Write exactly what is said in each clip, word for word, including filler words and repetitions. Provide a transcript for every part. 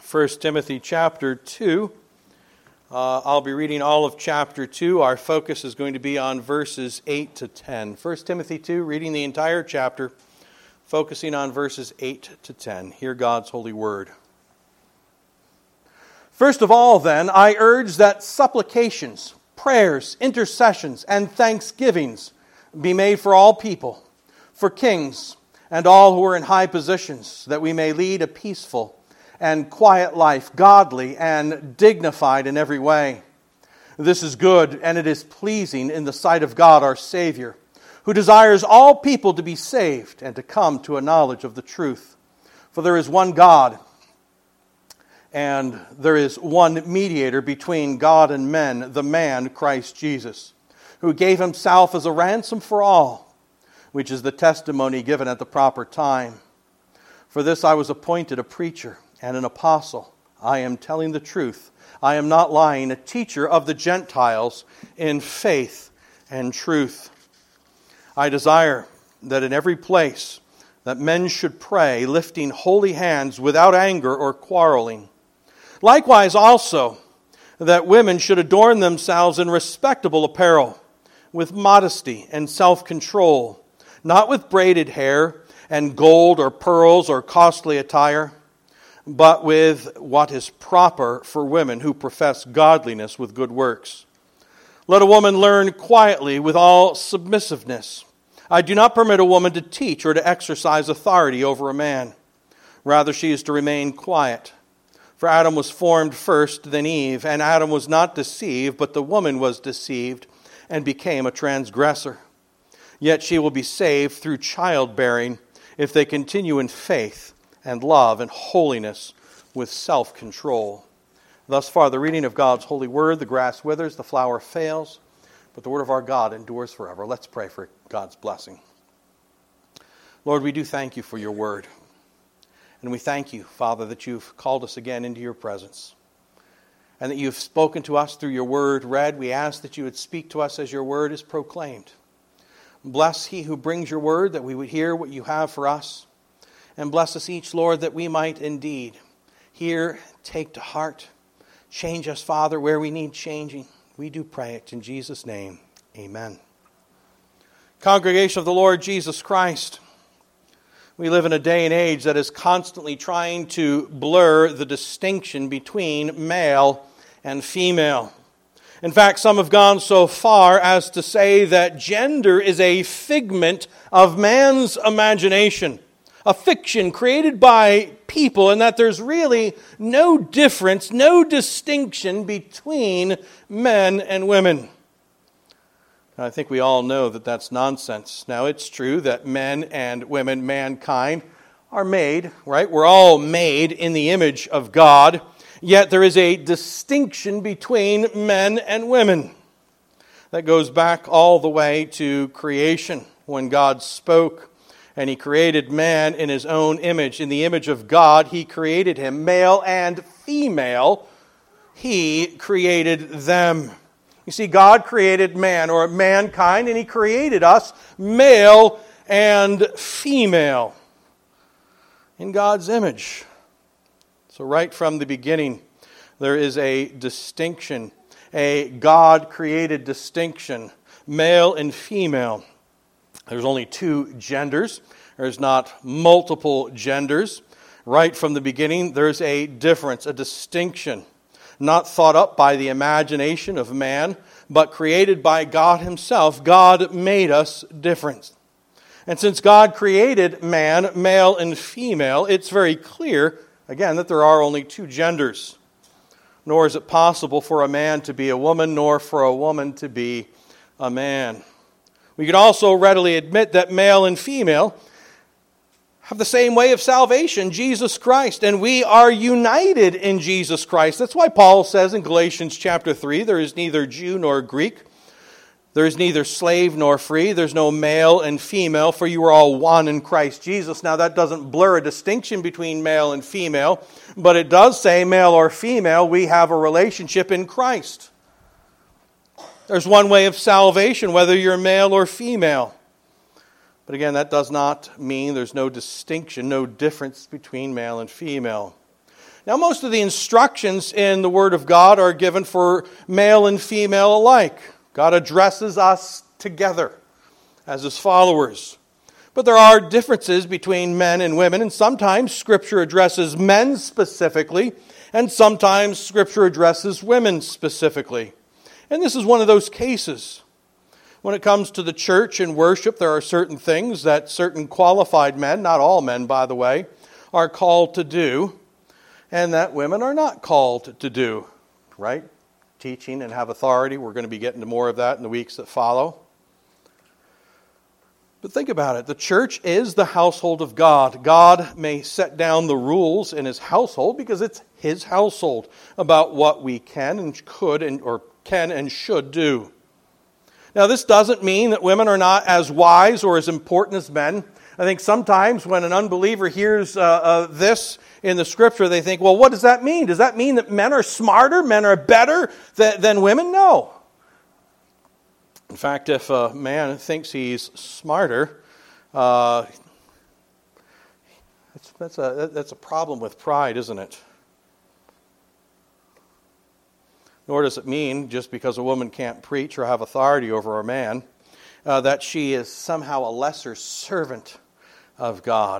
First Timothy chapter two. Uh, I'll be reading all of chapter two. Our focus is going to be on verses eight to ten. First Timothy two, reading the entire chapter, focusing on verses eight to ten. Hear God's holy word. First of all, then, I urge that supplications, prayers, intercessions, and thanksgivings be made for all people, for kings, and all who are in high positions, that we may lead a peaceful and quiet life, godly and dignified in every way. This is good, and it is pleasing in the sight of God our Savior, who desires all people to be saved and to come to a knowledge of the truth. For there is one God, and there is one mediator between God and men, the man Christ Jesus, who gave himself as a ransom for all, which is the testimony given at the proper time. For this I was appointed a preacher and an apostle. I am telling the truth. I am not lying, a teacher of the Gentiles in faith and truth. I desire that in every place that men should pray, lifting holy hands without anger or quarreling. Likewise also that women should adorn themselves in respectable apparel, with modesty and self-control, not with braided hair and gold or pearls or costly attire, but with what is proper for women who profess godliness with good works. Let a woman learn quietly with all submissiveness. I do not permit a woman to teach or to exercise authority over a man. Rather, she is to remain quiet. For Adam was formed first, then Eve, and Adam was not deceived, but the woman was deceived and became a transgressor. Yet she will be saved through childbearing if they continue in faith and love and holiness with self-control. Thus far, the reading of God's holy word. The grass withers, the flower fails, but the word of our God endures forever. Let's pray for God's blessing. Lord, we do thank you for your word. And we thank you, Father, that you've called us again into your presence, and that you've spoken to us through your word read. We ask that you would speak to us as your word is proclaimed. Bless he who brings your word, that we would hear what you have for us. And bless us each, Lord, that we might indeed hear, take to heart. Change us, Father, where we need changing. We do pray it in Jesus' name. Amen. Congregation of the Lord Jesus Christ, we live in a day and age that is constantly trying to blur the distinction between male and female. In fact, some have gone so far as to say that gender is a figment of man's imagination, a fiction created by people, and that there's really no difference, no distinction between men and women. I think we all know that that's nonsense. Now, it's true that men and women, mankind, are made, right? We're all made in the image of God, yet there is a distinction between men and women. That goes back all the way to creation, when God spoke and he created man in his own image. In the image of God, he created him. Male and female, he created them. You see, God created man, or mankind, and he created us, male and female, in God's image. So right from the beginning, there is a distinction, a God-created distinction, male and female. There's only two genders. There's not multiple genders. Right from the beginning, there's a difference, a distinction, not thought up by the imagination of man, but created by God himself. God made us different. And since God created man, male and female, it's very clear, again, that there are only two genders. Nor is it possible for a man to be a woman, nor for a woman to be a man. We can also readily admit that male and female have the same way of salvation, Jesus Christ, and we are united in Jesus Christ. That's why Paul says in Galatians chapter three, there is neither Jew nor Greek, there is neither slave nor free, there's no male and female, for you are all one in Christ Jesus. Now that doesn't blur a distinction between male and female, but it does say male or female, we have a relationship in Christ. There's one way of salvation, whether you're male or female. But again, that does not mean there's no distinction, no difference between male and female. Now, most of the instructions in the Word of God are given for male and female alike. God addresses us together as His followers. But there are differences between men and women, and sometimes Scripture addresses men specifically, and sometimes Scripture addresses women specifically. And this is one of those cases. When it comes to the church and worship, there are certain things that certain qualified men, not all men by the way, are called to do, and that women are not called to do, right? Teaching and have authority. We're going to be getting to more of that in the weeks that follow. But think about it. The church is the household of God. God may set down the rules in His household because it's His household about what we can and could and or can and should do. Now, this doesn't mean that women are not as wise or as important as men. I think sometimes when an unbeliever hears uh, uh, this in the Scripture, they think, well, what does that mean? Does that mean that men are smarter, men are better than, than women? No. In fact, if a man thinks he's smarter, uh, that's, that's, a, that's a problem with pride, isn't it? Nor does it mean, just because a woman can't preach or have authority over a man, uh, that she is somehow a lesser servant of God.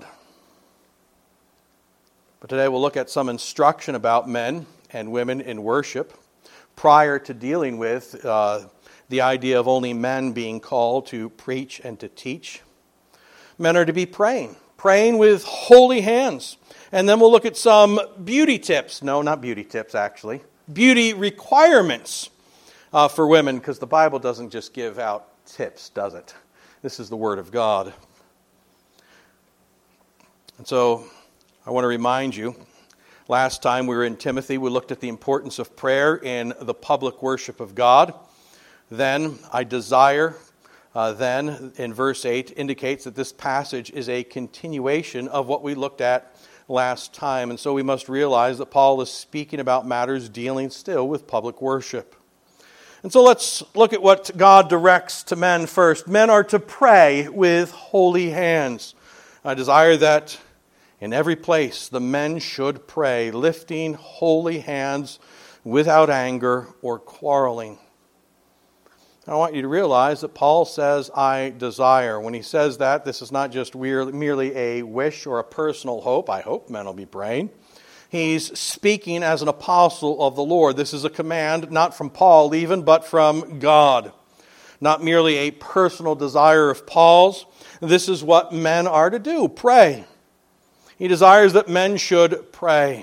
But today we'll look at some instruction about men and women in worship prior to dealing with uh, the idea of only men being called to preach and to teach. Men are to be praying, praying with holy hands. And then we'll look at some beauty tips. No, not beauty tips, actually. Beauty requirements uh, for women, because the Bible doesn't just give out tips, does it? This is the Word of God. And so I want to remind you, last time we were in Timothy, we looked at the importance of prayer in the public worship of God. Then I desire, uh, then in verse eight, indicates that this passage is a continuation of what we looked at last time. And so we must realize that Paul is speaking about matters dealing still with public worship. And so let's look at what God directs to men first. Men are to pray with holy hands. I desire that in every place the men should pray, lifting holy hands without anger or quarreling. I want you to realize that Paul says, I desire. When he says that, this is not just merely a wish or a personal hope. I hope men will be praying. He's speaking as an apostle of the Lord. This is a command not from Paul even, but from God. Not merely a personal desire of Paul's. This is what men are to do, pray. He desires that men should pray.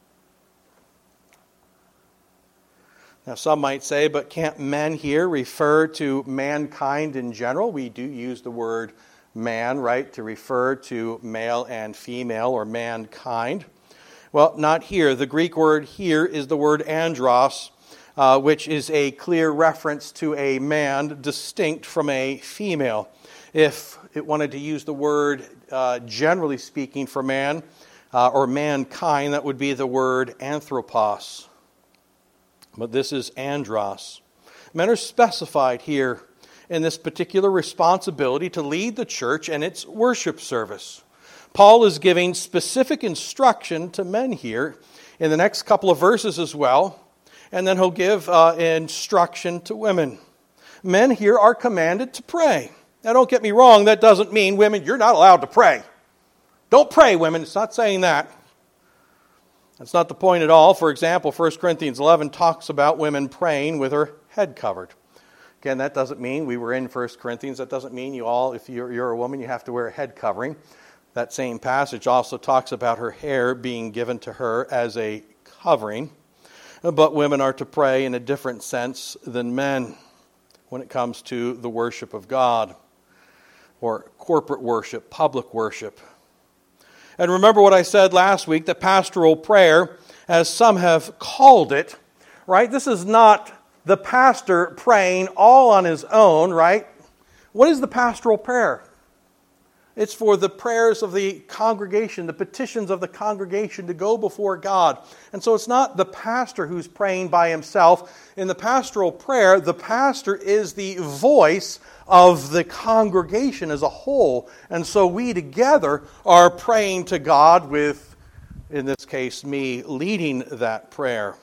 Now, some might say, but can't men here refer to mankind in general? We do use the word man, right, to refer to male and female or mankind. Well, not here. The Greek word here is the word andros, uh, which is a clear reference to a man distinct from a female. If it wanted to use the word, uh, generally speaking, for man uh, or mankind, that would be the word anthropos. But this is andros. Men are specified here in this particular responsibility to lead the church and its worship service. Paul is giving specific instruction to men here in the next couple of verses as well, and then he'll give uh, instruction to women. Men here are commanded to pray. Now don't get me wrong, that doesn't mean women, you're not allowed to pray. Don't pray, women. It's not saying that. That's not the point at all. For example, First Corinthians eleven talks about women praying with her head covered. Again, that doesn't mean, we were in First Corinthians, that doesn't mean you all, if you're, you're a woman, you have to wear a head covering. That same passage also talks about her hair being given to her as a covering. But women are to pray in a different sense than men when it comes to the worship of God, or corporate worship, public worship. And remember what I said last week, that pastoral prayer, as some have called it, right? This is not the pastor praying all on his own, right? What is the pastoral prayer? It's for the prayers of the congregation, the petitions of the congregation to go before God. And so it's not the pastor who's praying by himself. In the pastoral prayer, the pastor is the voice of the congregation as a whole. And so we together are praying to God with in this case, me leading that prayer.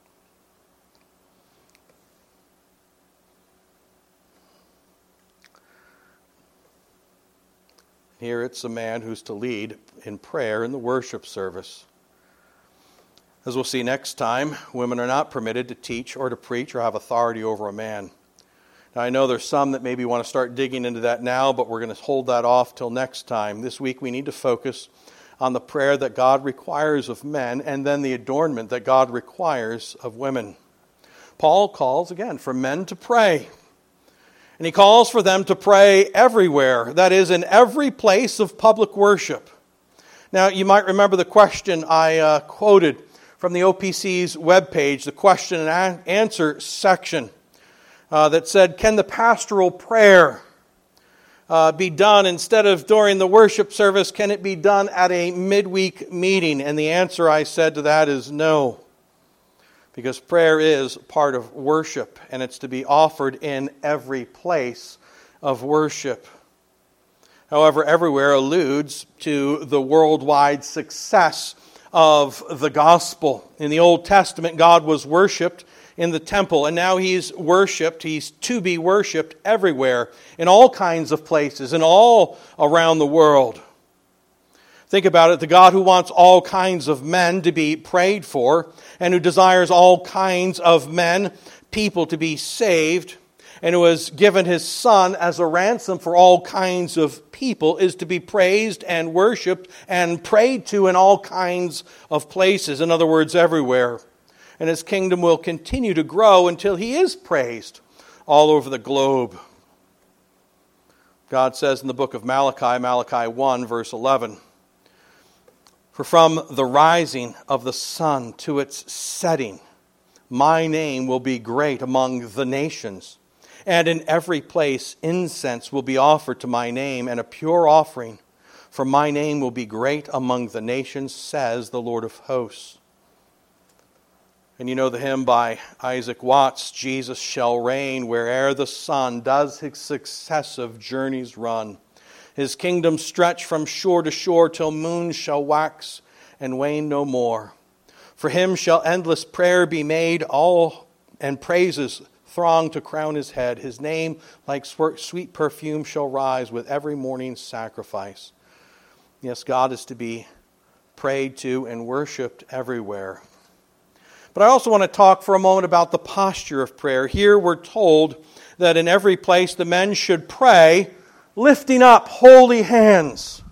Here it's a man who's to lead in prayer in the worship service. As we'll see next time, women are not permitted to teach or to preach or have authority over a man. Now, I know there's some that maybe want to start digging into that now, but we're going to hold that off till next time. This week we need to focus on the prayer that God requires of men and then the adornment that God requires of women. Paul calls, again, for men to pray. And he calls for them to pray everywhere, that is, in every place of public worship. Now, you might remember the question I uh, quoted from the O P C's webpage, the question and answer section uh, that said, can the pastoral prayer uh, be done instead of during the worship service? Can it be done at a midweek meeting? And the answer I said to that is no. Because prayer is part of worship, and it's to be offered in every place of worship. However, everywhere alludes to the worldwide success of the gospel. In the Old Testament, God was worshipped in the temple, and now He's worshipped, He's to be worshipped everywhere, in all kinds of places, and all around the world. Think about it, the God who wants all kinds of men to be prayed for, and who desires all kinds of men, people to be saved, and who has given His Son as a ransom for all kinds of people, is to be praised and worshipped and prayed to in all kinds of places. In other words, everywhere. And His kingdom will continue to grow until He is praised all over the globe. God says in the book of Malachi, Malachi one, verse eleven, for from the rising of the sun to its setting, my name will be great among the nations. And in every place incense will be offered to my name, and a pure offering. For my name will be great among the nations, says the Lord of hosts. And you know the hymn by Isaac Watts, Jesus shall reign where'er the sun does his successive journeys run. His kingdom stretch from shore to shore till moon shall wax and wane no more. For Him shall endless prayer be made, all and praises throng to crown His head. His name like sweet perfume shall rise with every morning sacrifice. Yes, God is to be prayed to and worshipped everywhere. But I also want to talk for a moment about the posture of prayer. Here we're told that in every place the men should pray lifting up holy hands.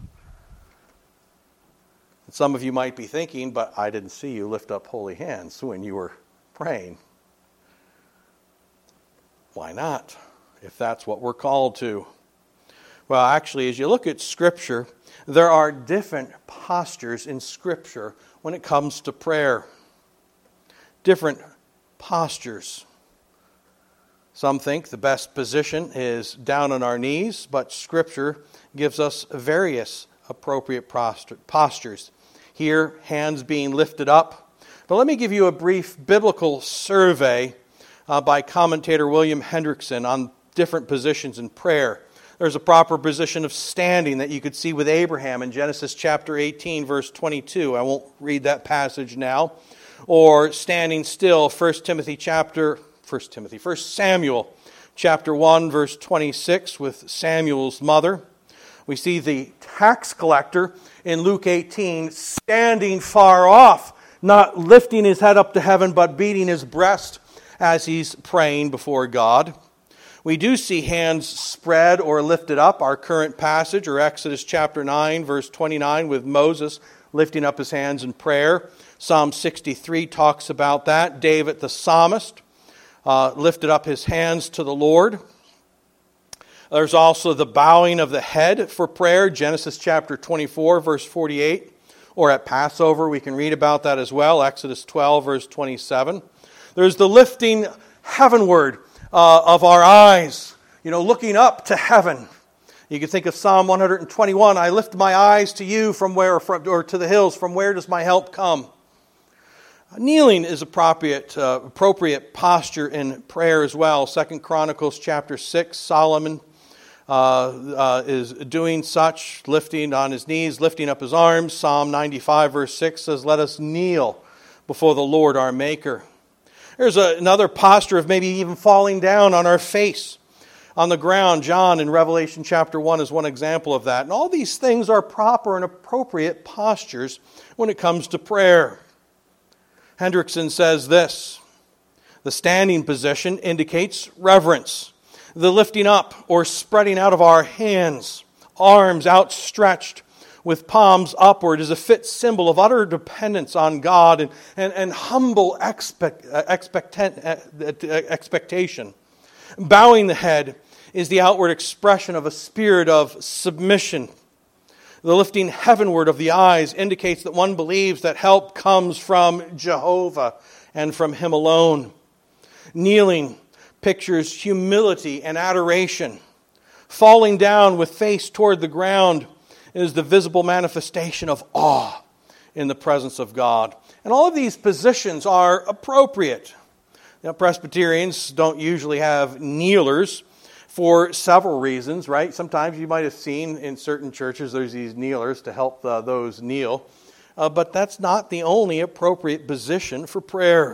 And some of you might be thinking, but I didn't see you lift up holy hands when you were praying. Why not, if that's what we're called to? Well, actually, as you look at Scripture, there are different postures in Scripture when it comes to prayer. Different postures. Some think the best position is down on our knees, but Scripture gives us various appropriate postures. Here, hands being lifted up. But let me give you a brief biblical survey uh, by commentator William Hendrickson on different positions in prayer. There's a proper position of standing that you could see with Abraham in Genesis chapter eighteen, verse twenty-two. I won't read that passage now. Or standing still, First Timothy chapter First Timothy, First Samuel chapter one, verse twenty-six, with Samuel's mother. We see the tax collector in Luke eighteen standing far off, not lifting his head up to heaven, but beating his breast as he's praying before God. We do see hands spread or lifted up, our current passage, or Exodus chapter nine, verse twenty-nine, with Moses lifting up his hands in prayer. Psalm sixty-three talks about that. David the psalmist Uh, lifted up his hands to the Lord. There's also the bowing of the head for prayer, Genesis chapter twenty-four, verse forty-eight. Or at Passover, we can read about that as well, Exodus twelve, verse twenty-seven. There's the lifting heavenward uh, of our eyes, you know, looking up to heaven. You can think of Psalm one twenty-one, I lift my eyes to you from where, from, or to the hills, from where does my help come? Kneeling is appropriate uh, appropriate posture in prayer as well. Second Chronicles chapter six, Solomon uh, uh, is doing such, lifting on his knees, lifting up his arms. Psalm ninety-five verse six says, "Let us kneel before the Lord our Maker." There's a, another posture of maybe even falling down on our face on the ground. John in Revelation chapter one is one example of that. And all these things are proper and appropriate postures when it comes to prayer. Hendrickson says this: the standing position indicates reverence. The lifting up or spreading out of our hands, arms outstretched with palms upward, is a fit symbol of utter dependence on God and, and, and humble expect, expect, expectation. Bowing the head is the outward expression of a spirit of submission. The lifting heavenward of the eyes indicates that one believes that help comes from Jehovah and from Him alone. Kneeling pictures humility and adoration. Falling down with face toward the ground is the visible manifestation of awe in the presence of God. And all of these positions are appropriate. Now, Presbyterians don't usually have kneelers for several reasons, right? Sometimes you might have seen in certain churches there's these kneelers to help uh, those kneel. Uh, but that's not the only appropriate position for prayer.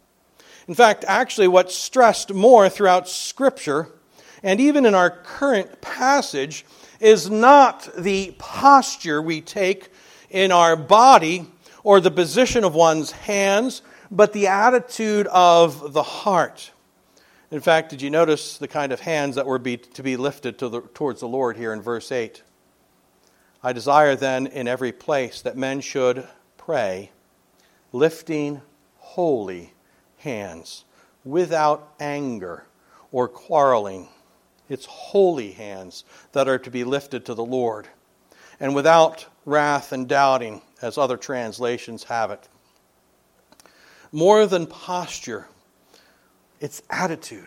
In fact, actually what's stressed more throughout Scripture, and even in our current passage, is not the posture we take in our body or the position of one's hands, but the attitude of the heart. In fact, did you notice the kind of hands that were be, to be lifted to the, towards the Lord here in verse eight? "I desire then in every place that men should pray, lifting holy hands, without anger or quarreling." It's holy hands that are to be lifted to the Lord, and without wrath and doubting, as other translations have it. More than posture, it's attitude.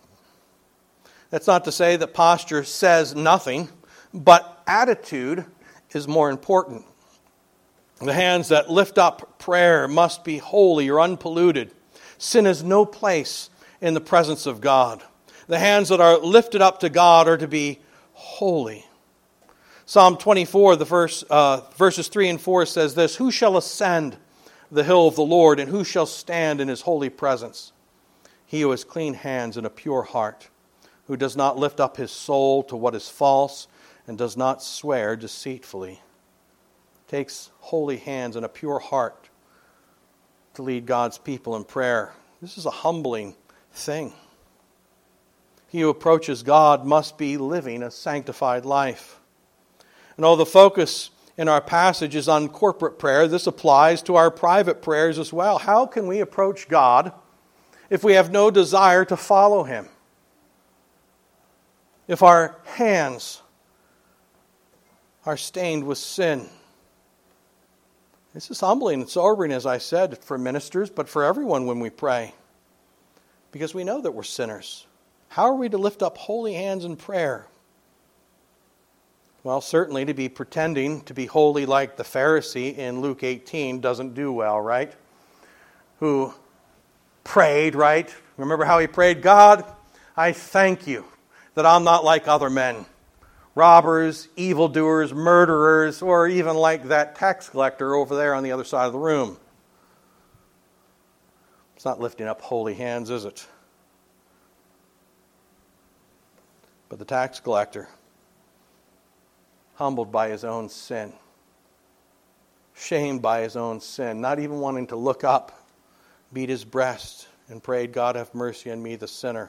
That's not to say that posture says nothing, but attitude is more important. The hands that lift up prayer must be holy or unpolluted. Sin has no place in the presence of God. The hands that are lifted up to God are to be holy. Psalm twenty-four, the verse, uh, verses three and four says this: "Who shall ascend the hill of the Lord, and who shall stand in His holy presence? He who has clean hands and a pure heart, who does not lift up his soul to what is false, and does not swear deceitfully." It takes holy hands and a pure heart to lead God's people in prayer. This is a humbling thing. He who approaches God must be living a sanctified life. And although the focus in our passage is on corporate prayer, this applies to our private prayers as well. How can we approach God if we have no desire to follow Him? If our hands are stained with sin? This is humbling and sobering, as I said, for ministers, but for everyone when we pray, because we know that we're sinners. How are we to lift up holy hands in prayer? Well, certainly to be pretending to be holy like the Pharisee in Luke eighteen doesn't do well, right? Who prayed, right? Remember how he prayed? "God, I thank you that I'm not like other men, robbers, evildoers, murderers, or even like that tax collector over there on the other side of the room." It's not lifting up holy hands, is it? But the tax collector, humbled by his own sin, shamed by his own sin, not even wanting to look up, beat his breast and prayed, "God, have mercy on me, the sinner."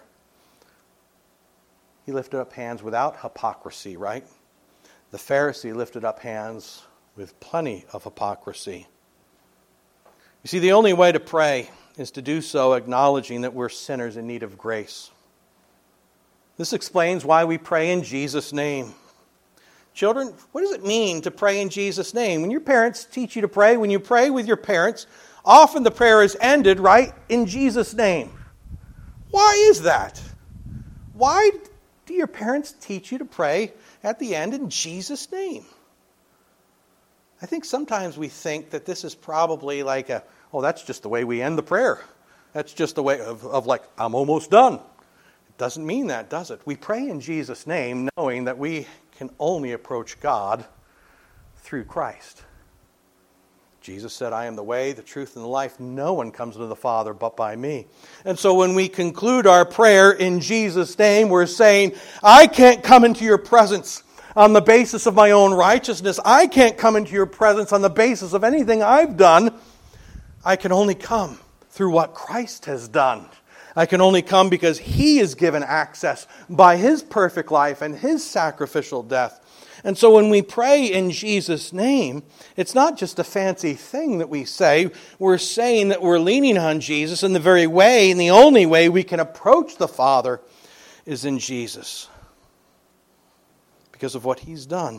He lifted up hands without hypocrisy, right? The Pharisee lifted up hands with plenty of hypocrisy. You see, the only way to pray is to do so acknowledging that we're sinners in need of grace. This explains why we pray in Jesus' name. Children, what does it mean to pray in Jesus' name? When your parents teach you to pray, when you pray with your parents, often the prayer is ended, right, in Jesus' name. Why is that? Why do your parents teach you to pray at the end in Jesus' name? I think sometimes we think that this is probably like a, oh, that's just the way we end the prayer. That's just the way of, of like, I'm almost done. Doesn't mean that, does it? We pray in Jesus' name knowing that we can only approach God through Christ. Jesus said, I am the way, the truth, and the life. No one comes to the Father but by me. And so when we conclude our prayer in Jesus' name, we're saying, I can't come into your presence on the basis of my own righteousness. I can't come into your presence on the basis of anything I've done. I can only come through what Christ has done. I can only come because He is given access by His perfect life and His sacrificial death. And so when we pray in Jesus' name, it's not just a fancy thing that we say. We're saying that we're leaning on Jesus, and the very way, and the only way we can approach the Father is in Jesus, because of what He's done.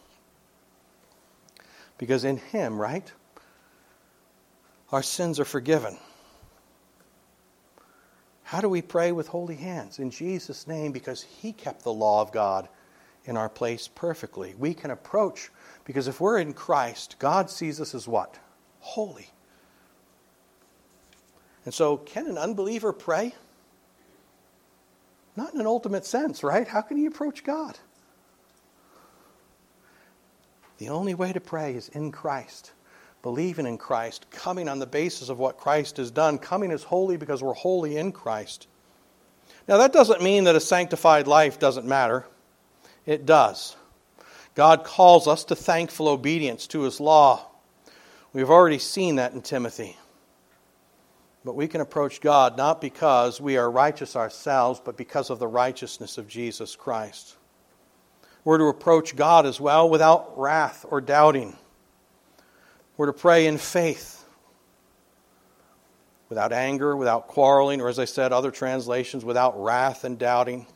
Because in Him, right, our sins are forgiven. How do we pray with holy hands? In Jesus' name, because He kept the law of God in our place perfectly. We can approach, because if we're in Christ, God sees us as what? Holy. And so, can an unbeliever pray? Not in an ultimate sense, right? How can he approach God? The only way to pray is in Christ. Believing in Christ, coming on the basis of what Christ has done, coming as holy because we're holy in Christ. Now that doesn't mean that a sanctified life doesn't matter. It does. God calls us to thankful obedience to His law. We've already seen that in Timothy. But we can approach God not because we are righteous ourselves, but because of the righteousness of Jesus Christ. We're to approach God as well without wrath or doubting. We're to pray in faith, without anger, without quarreling, or as I said, other translations, without wrath and doubting.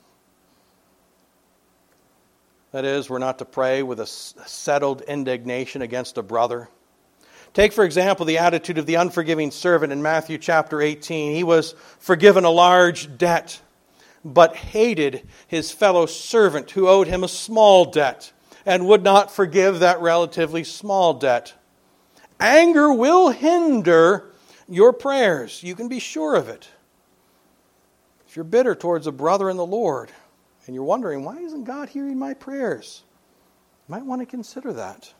That is, we're not to pray with a settled indignation against a brother. Take, for example, the attitude of the unforgiving servant in Matthew chapter eighteen. He was forgiven a large debt, but hated his fellow servant who owed him a small debt and would not forgive that relatively small debt. Anger will hinder your prayers. You can be sure of it. If you're bitter towards a brother in the Lord, and you're wondering, why isn't God hearing my prayers? You might want to consider that.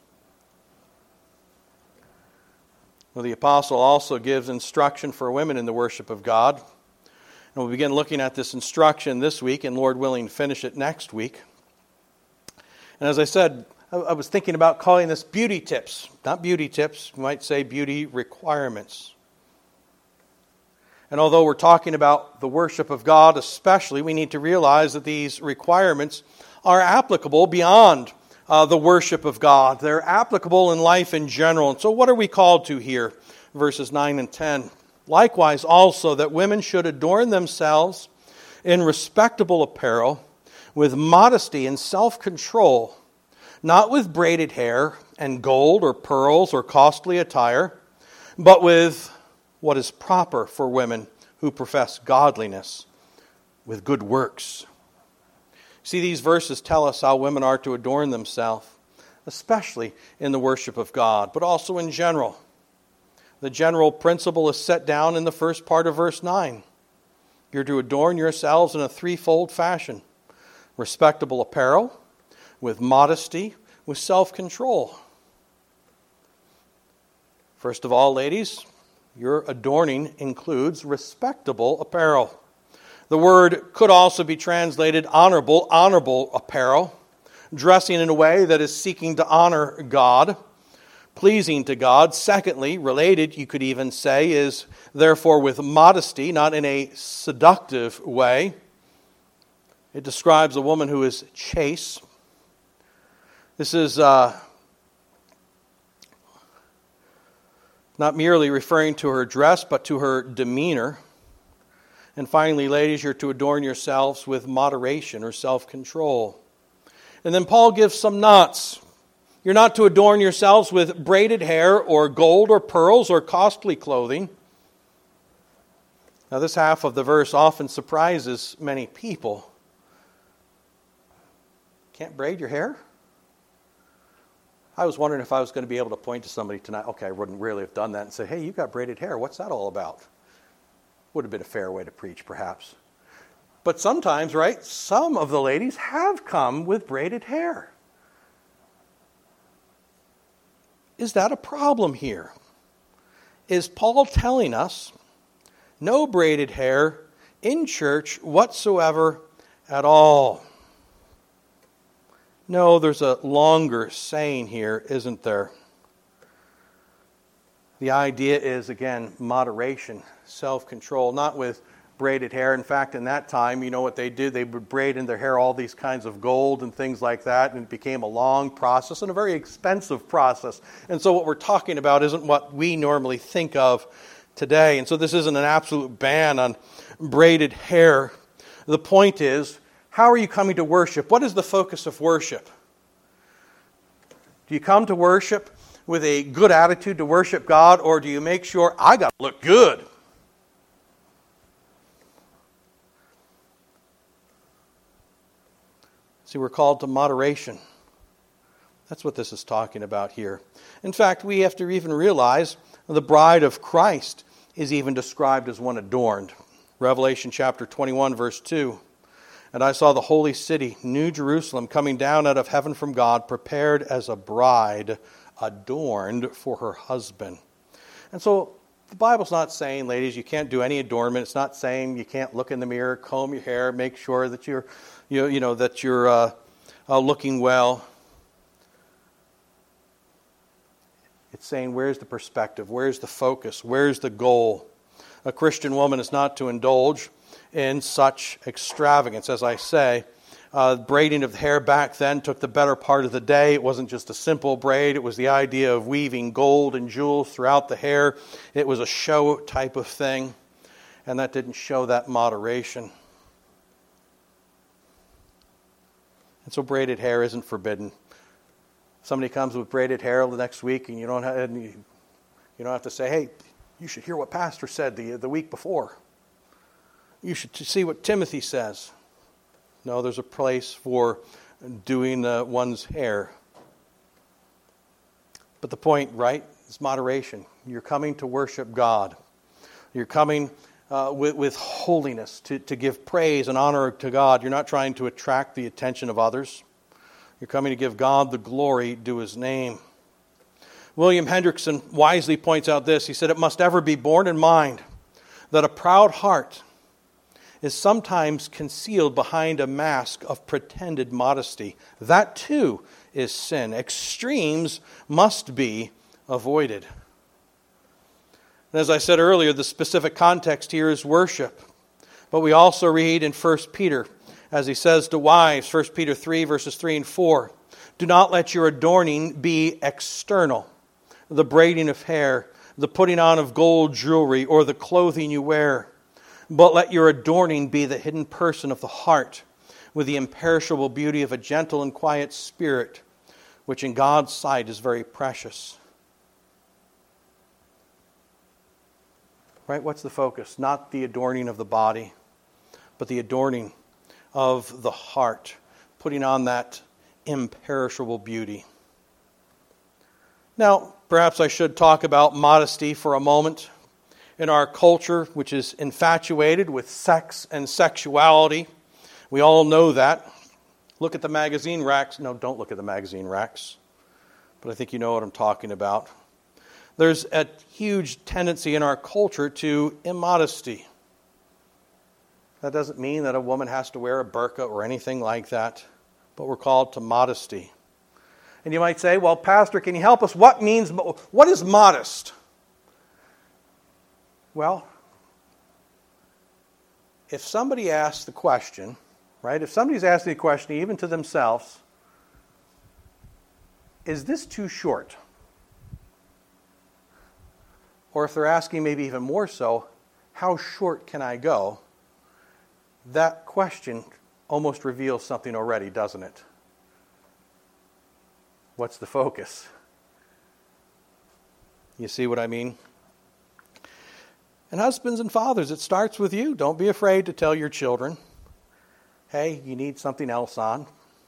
Well, the apostle also gives instruction for women in the worship of God. And we'll begin looking at this instruction this week, and Lord willing, finish it next week. And as I said, I was thinking about calling this beauty tips. Not beauty tips, you might say beauty requirements. And although we're talking about the worship of God especially, we need to realize that these requirements are applicable beyond uh, the worship of God. They're applicable in life in general. And so what are we called to here? Verses nine and ten. Likewise also that women should adorn themselves in respectable apparel, with modesty and self-control, not with braided hair and gold or pearls or costly attire, but with what is proper for women who profess godliness, with good works. See, these verses tell us how women are to adorn themselves, especially in the worship of God, but also in general. The general principle is set down in the first part of verse nine. You're to adorn yourselves in a threefold fashion: respectable apparel, with modesty, with self-control. First of all, ladies, your adorning includes respectable apparel. The word could also be translated honorable, honorable apparel, dressing in a way that is seeking to honor God, pleasing to God. Secondly, related, you could even say, is therefore with modesty, not in a seductive way. It describes a woman who is chaste. This is uh, not merely referring to her dress, but to her demeanor. And finally, ladies, you're to adorn yourselves with moderation or self-control. And then Paul gives some knots. You're not to adorn yourselves with braided hair or gold or pearls or costly clothing. Now, this half of the verse often surprises many people. Can't braid your hair? I was wondering if I was going to be able to point to somebody tonight. Okay, I wouldn't really have done that and say, hey, you've got braided hair. What's that all about? Would have been a fair way to preach, perhaps. But sometimes, right, some of the ladies have come with braided hair. Is that a problem here? Is Paul telling us no braided hair in church whatsoever at all? No, there's a longer saying here, isn't there? The idea is, again, moderation, self-control, not with braided hair. In fact, in that time, you know what they did? They would braid in their hair all these kinds of gold and things like that, and it became a long process and a very expensive process. And so what we're talking about isn't what we normally think of today. And so this isn't an absolute ban on braided hair. The point is, how are you coming to worship? What is the focus of worship? Do you come to worship with a good attitude to worship God, or do you make sure, I got to look good? See, we're called to moderation. That's what this is talking about here. In fact, we have to even realize the bride of Christ is even described as one adorned. Revelation chapter twenty-one, verse two. And I saw the holy city, New Jerusalem, coming down out of heaven from God, prepared as a bride, adorned for her husband. And so the Bible's not saying, ladies, you can't do any adornment. It's not saying you can't look in the mirror, comb your hair, make sure that you're, you, you know, that you're uh, uh, looking well. It's saying, where's the perspective? Where's the focus? Where's the goal? A Christian woman is not to indulge in such extravagance. As I say, uh, braiding of the hair back then took the better part of the day. It wasn't just a simple braid. It was the idea of weaving gold and jewels throughout the hair. It was a show type of thing, and that didn't show that moderation. And so braided hair isn't forbidden. Somebody comes with braided hair the next week, and you don't have, and you, you don't have to say, hey, you should hear what Pastor said the, the week before. You should see what Timothy says. No, there's a place for doing uh, one's hair. But the point, right, is moderation. You're coming to worship God. You're coming uh, with, with holiness to, to give praise and honor to God. You're not trying to attract the attention of others. You're coming to give God the glory due His name. William Hendrickson wisely points out this. He said, it must ever be borne in mind that a proud heart is sometimes concealed behind a mask of pretended modesty. That too is sin. Extremes must be avoided. And as I said earlier, the specific context here is worship. But we also read in First Peter, as he says to wives, First Peter three, verses three and four, do not let your adorning be external, the braiding of hair, the putting on of gold jewelry, or the clothing you wear. But let your adorning be the hidden person of the heart, with the imperishable beauty of a gentle and quiet spirit, which in God's sight is very precious. Right? What's the focus? Not the adorning of the body, but the adorning of the heart, putting on that imperishable beauty. Now, perhaps I should talk about modesty for a moment. In our culture, which is infatuated with sex and sexuality, we all know that. Look at the magazine racks. No, don't look at the magazine racks. But I think you know what I'm talking about. There's a huge tendency in our culture to immodesty. That doesn't mean that a woman has to wear a burqa or anything like that, but we're called to modesty. And you might say, well, Pastor, can you help us? What means, what is modest? Well, if somebody asks the question, right, if somebody's asking the question even to themselves, is this too short? Or if they're asking maybe even more so, how short can I go? That question almost reveals something already, doesn't it? What's the focus? You see what I mean? And husbands and fathers, it starts with you. Don't be afraid to tell your children, hey, you need something else on.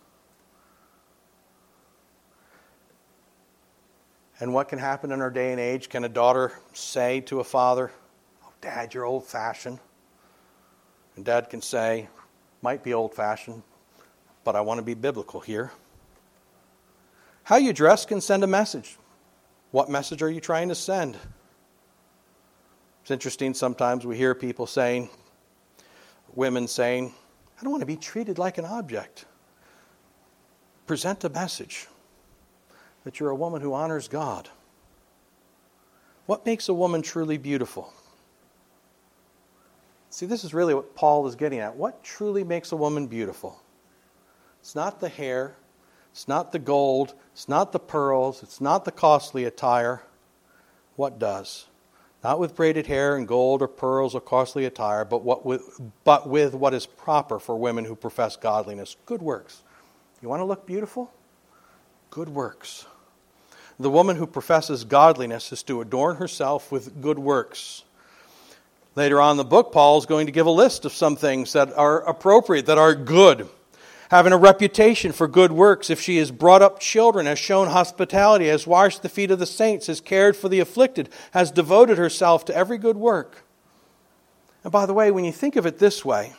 And what can happen in our day and age? Can a daughter say to a father, oh, Dad, you're old-fashioned? And Dad can say, Might be old-fashioned, but I want to be biblical here. How you dress can send a message. What message are you trying to send? It's interesting, sometimes we hear people saying, women saying, I don't want to be treated like an object. Present a message that you're a woman who honors God. What makes a woman truly beautiful? See, this is really what Paul is getting at. What truly makes a woman beautiful? It's not the hair. It's not the gold. It's not the pearls. It's not the costly attire. What does? Not with braided hair and gold or pearls or costly attire, but what with, but with what is proper for women who profess godliness. Good works. You want to look beautiful? Good works. The woman who professes godliness is to adorn herself with good works. Later on in the book, Paul is going to give a list of some things that are appropriate, that are good. Having a reputation for good works, if she has brought up children, has shown hospitality, has washed the feet of the saints, has cared for the afflicted, has devoted herself to every good work. And by the way, when you think of it this way,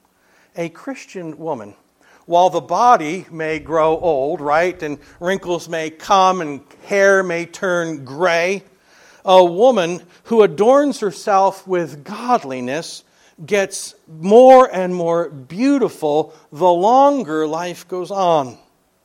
a Christian woman, while the body may grow old, right, and wrinkles may come and hair may turn gray, a woman who adorns herself with godliness gets more and more beautiful the longer life goes on.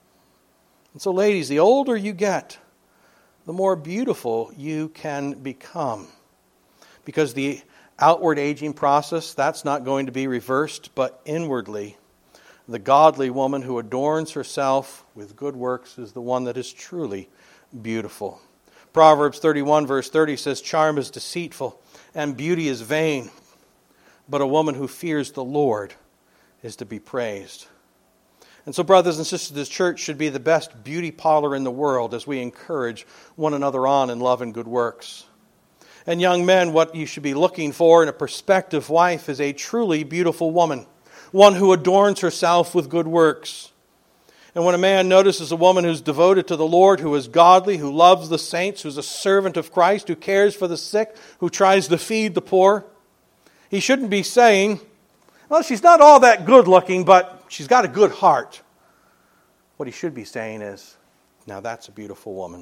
And so, ladies, the older you get, the more beautiful you can become. Because the outward aging process, that's not going to be reversed, but inwardly, the godly woman who adorns herself with good works is the one that is truly beautiful. Proverbs thirty-one verse thirty says, charm is deceitful and beauty is vain, but a woman who fears the Lord is to be praised. And so, brothers and sisters, this church should be the best beauty parlor in the world as we encourage one another on in love and good works. And young men, what you should be looking for in a prospective wife is a truly beautiful woman, one who adorns herself with good works. And when a man notices a woman who's devoted to the Lord, who is godly, who loves the saints, who's a servant of Christ, who cares for the sick, who tries to feed the poor, he shouldn't be saying, well, she's not all that good looking, but she's got a good heart. What he should be saying is, now that's a beautiful woman.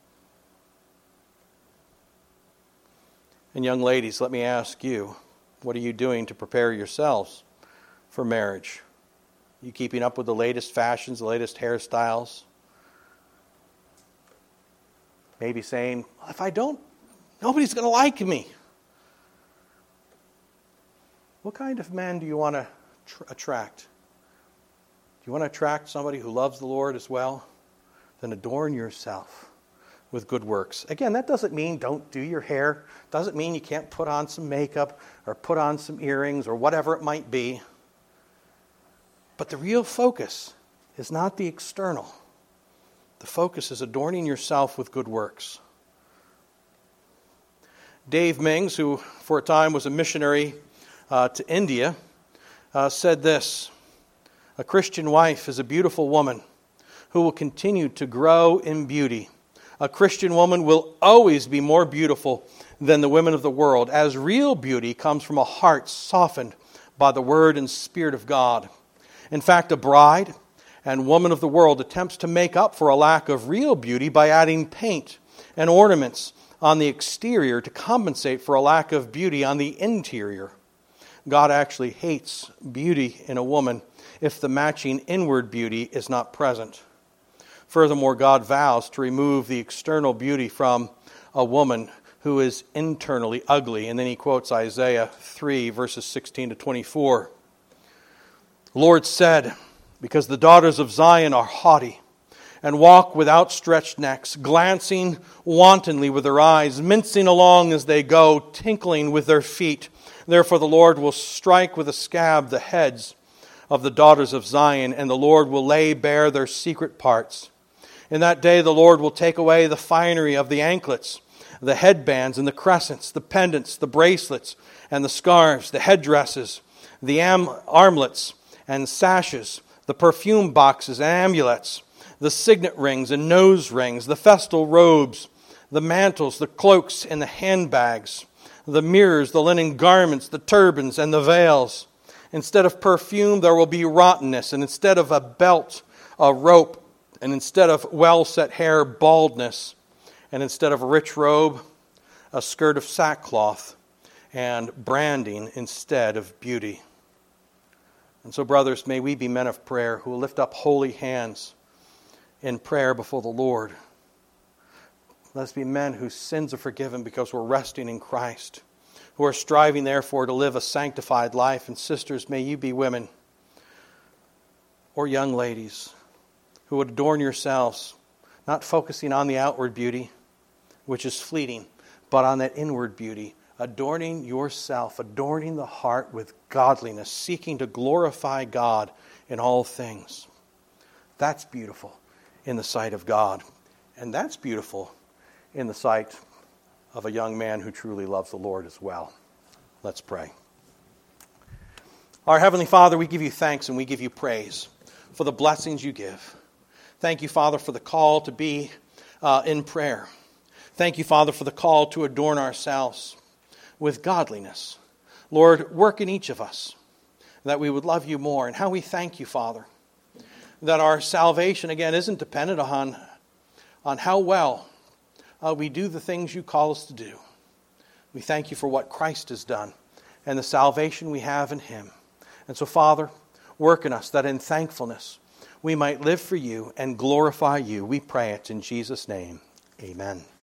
And young ladies, let me ask you, what are you doing to prepare yourselves for marriage? You keeping up with the latest fashions, the latest hairstyles? Maybe saying, well, if I don't, nobody's going to like me. What kind of man do you want to tr- attract? Do you want to attract somebody who loves the Lord as well? Then adorn yourself with good works. Again, that doesn't mean don't do your hair. Doesn't mean you can't put on some makeup or put on some earrings or whatever it might be. But the real focus is not the external. The focus is adorning yourself with good works. Dave Mings, who for a time was a missionary uh, to India, uh, said this: a Christian wife is a beautiful woman who will continue to grow in beauty. A Christian woman will always be more beautiful than the women of the world, as real beauty comes from a heart softened by the Word and Spirit of God. In fact, a bride and woman of the world attempts to make up for a lack of real beauty by adding paint and ornaments on the exterior to compensate for a lack of beauty on the interior. God actually hates beauty in a woman if the matching inward beauty is not present. Furthermore, God vows to remove the external beauty from a woman who is internally ugly. And then he quotes Isaiah three, verses sixteen to twenty-four. The Lord said, because the daughters of Zion are haughty and walk with outstretched necks, glancing wantonly with their eyes, mincing along as they go, tinkling with their feet. Therefore the Lord will strike with a scab the heads of the daughters of Zion, and the Lord will lay bare their secret parts. In that day the Lord will take away the finery of the anklets, the headbands and the crescents, the pendants, the bracelets and the scarves, the headdresses, the am- armlets, and sashes, the perfume boxes and amulets, the signet rings and nose rings, the festal robes, the mantles, the cloaks and the handbags, the mirrors, the linen garments, the turbans and the veils. Instead of perfume, there will be rottenness. And instead of a belt, a rope. And instead of well-set hair, baldness. And instead of a rich robe, a skirt of sackcloth. And branding instead of beauty. And so, brothers, may we be men of prayer who will lift up holy hands in prayer before the Lord. Let us be men whose sins are forgiven because we're resting in Christ, who are striving, therefore, to live a sanctified life. And sisters, may you be women or young ladies who would adorn yourselves, not focusing on the outward beauty, which is fleeting, but on that inward beauty, adorning yourself, adorning the heart with godliness, seeking to glorify God in all things. That's beautiful in the sight of God. And that's beautiful in the sight of a young man who truly loves the Lord as well. Let's pray. Our Heavenly Father, we give you thanks and we give you praise for the blessings you give. Thank you, Father, for the call to be uh, in prayer. Thank you, Father, for the call to adorn ourselves with godliness. Lord, work in each of us that we would love you more. And how we thank you, Father, that our salvation, again, isn't dependent on, on how well Uh, we do the things you call us to do. We thank you for what Christ has done and the salvation we have in him. And so, Father, work in us that in thankfulness we might live for you and glorify you. We pray it in Jesus' name. Amen.